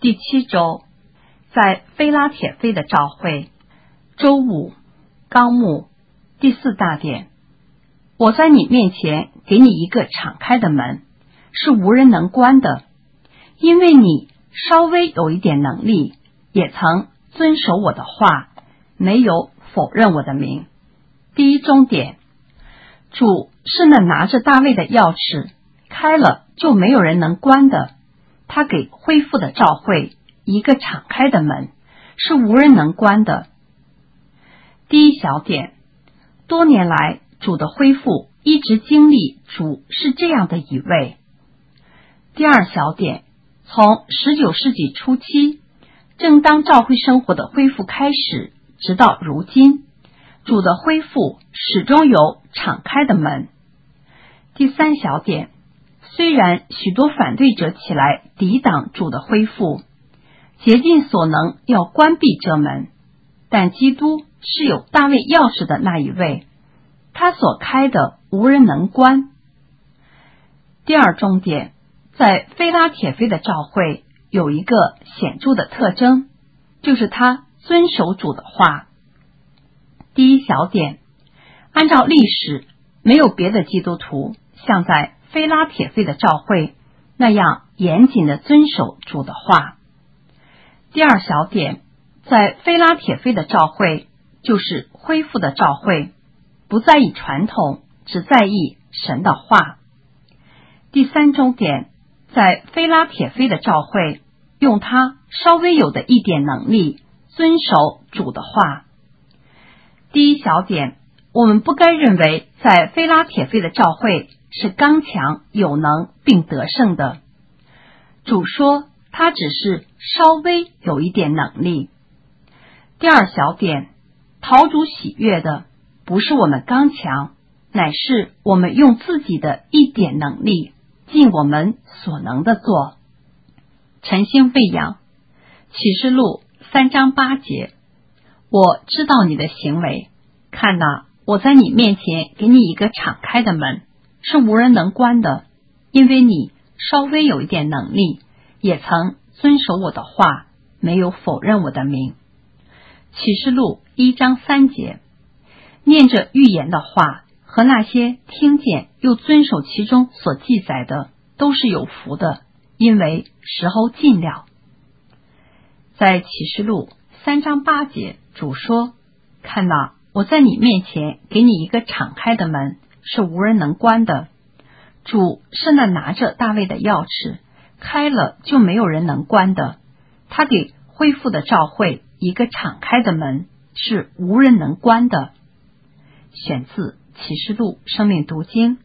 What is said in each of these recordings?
第7周，在菲拉铁菲的召会，周五，纲目第4大点。我在你面前给你一个敞开的门，是无人能关的，因为你稍微有一点能力，也曾遵守我的话，没有否认我的名。第1中点，主是那拿着大卫的钥匙，开了就没有人能关的，他给恢复的召会一个敞开的门，是无人能关的。第1小点，多年来主的恢复一直经历主是这样的一位。第2小点，从19世纪初期，正当教会生活的恢复开始，直到如今，主的恢复始终有敞开的门。第3小点，虽然许多反对者起来抵挡主的恢复，竭尽所能要关闭这门，但基督是有大卫钥匙的那一位，他所开的无人能关。第2中点，在菲拉铁菲的召会有一个显著的特征，就是他遵守主的话。第1小点，按照历史，没有别的基督徒像在菲拉铁菲的召会那样严谨地遵守主的话。第2小点，在菲拉铁菲的召会就是恢复的召会，不在意传统，只在意神的话。第3中点，在菲拉铁菲的召会用他稍微有的一点能力遵守主的话。第1小点，我们不该认为在菲拉铁菲的召会是刚强有能并得胜的。主说他只是稍微有一点能力。第2小点，讨主喜悦的不是我们刚强，乃是我们用自己的一点能力尽我们所能的做。晨星喂养，启示录3章8节，我知道你的行为，看哪，我在你面前给你一个敞开的门，是无人能关的，因为你稍微有一点能力，也曾遵守我的话，没有否认我的名。启示录1章3节，念着预言的话和那些听见又遵守其中所记载的，都是有福的，因为时候近了。在启示录3章8节，主说，看哪，我在你面前给你一个敞开的门，是无人能关的。主是那拿着大卫的钥匙，开了就没有人能关的，他给恢复的召会一个敞开的门，是无人能关的。选自启示录生命读经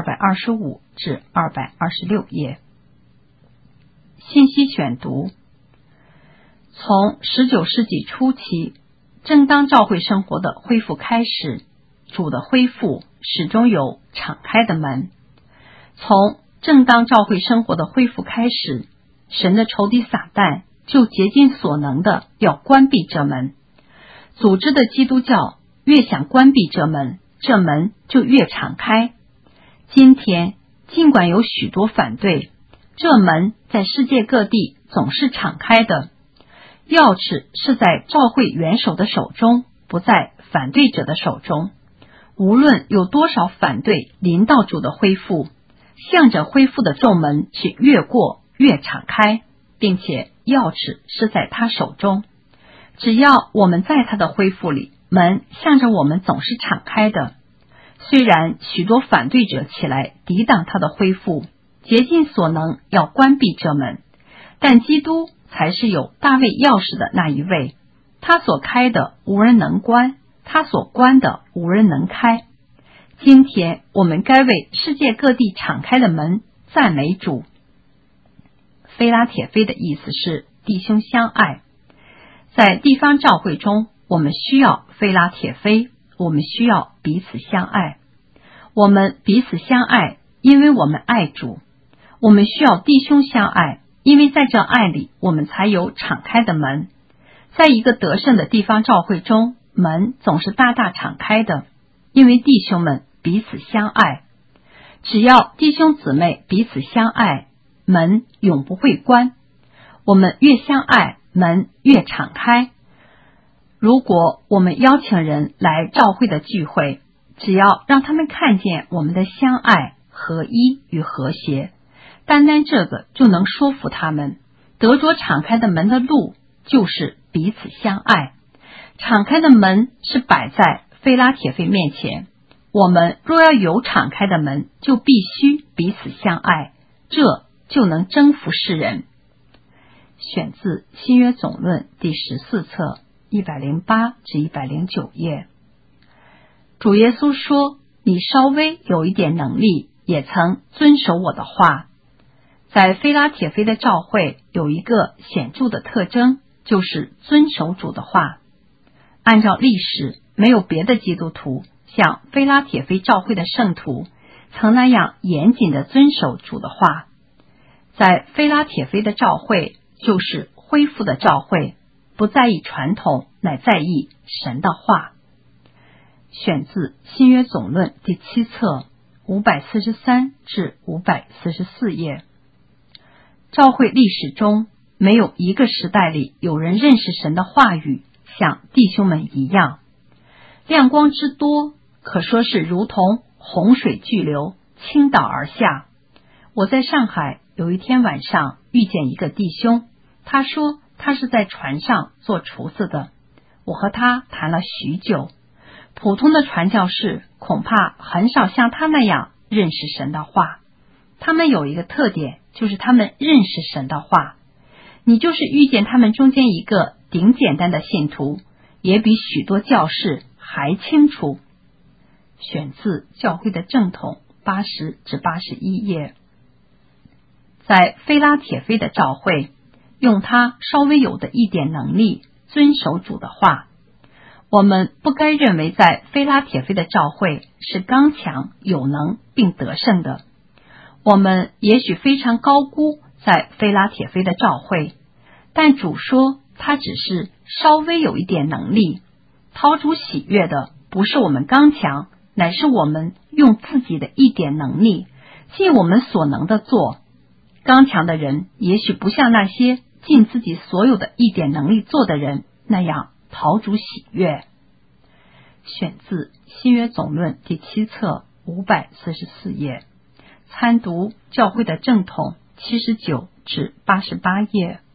225至226页。信息选读，从19世纪初期，正当教会生活的恢复开始，主的恢复始终有敞开的门。从正当教会生活的恢复开始，神的仇敌撒旦就竭尽所能的要关闭这门。组织的基督教越想关闭这门，这门就越敞开。今天尽管有许多反对，这门在世界各地总是敞开的。钥匙是在教会元首的手中，不在反对者的手中。无论有多少反对临到主的恢复，向着恢复的众门是越过越敞开，并且钥匙是在他手中。只要我们在他的恢复里，门向着我们总是敞开的。虽然许多反对者起来抵挡他的恢复，竭尽所能要关闭这门，但基督才是有大卫钥匙的那一位，他所开的无人能关，他所关的无人能开。今天我们该为世界各地敞开的门赞美主。菲拉铁菲的意思是弟兄相爱。在地方教会中，我们需要菲拉铁菲，我们需要彼此相爱。我们彼此相爱，因为我们爱主。我们需要弟兄相爱，因为在这爱里，我们才有敞开的门。在一个得胜的地方教会中，门总是大大敞开的，因为弟兄们彼此相爱。只要弟兄姊妹彼此相爱，门永不会关。 我们越相爱，门越敞开。如果我们邀请人来教会的聚会，只要让他们看见我们的相爱、合一与和谐，单单这个就能说服他们。得着敞开的门的路就是彼此相爱。敞开的门是摆在非拉铁非面前，我们若要有敞开的门，就必须彼此相爱，这就能征服世人。选自新约总论第14册108至109页。主耶稣说，你稍微有一点能力，也曾遵守我的话。在非拉铁非的教会有一个显著的特征，就是遵守主的话。按照历史，没有别的基督徒像非拉铁非教会的圣徒曾那样严谨地遵守主的话。在非拉铁非的教会就是恢复的教会，不在意传统，乃在意神的话。选自新约总论第7册543至544页。教会历史中，没有一个时代里有人认识神的话语像弟兄们一样。亮光之多，可说是如同洪水巨流倾倒而下。我在上海有一天晚上遇见一个弟兄，他说他是在船上做厨子的。我和他谈了许久。普通的传教士恐怕很少像他那样认识神的话。他们有一个特点，就是他们认识神的话。你就是遇见他们中间一个顶简单的信徒，也比许多教士还清楚。选自教会的正统80至81页。在非拉铁非的教会，用他稍微有的一点能力遵守主的话。我们不该认为在非拉铁非的教会是刚强有能并得胜的。我们也许非常高估在非拉铁非的教会，但主说他只是稍微有一点能力。讨主喜悦的不是我们刚强，乃是我们用自己的一点能力尽我们所能的做。刚强的人也许不像那些尽自己所有的一点能力做的人那样讨主喜悦。选自新约总论第7册544页。参读教会的正统79至88页。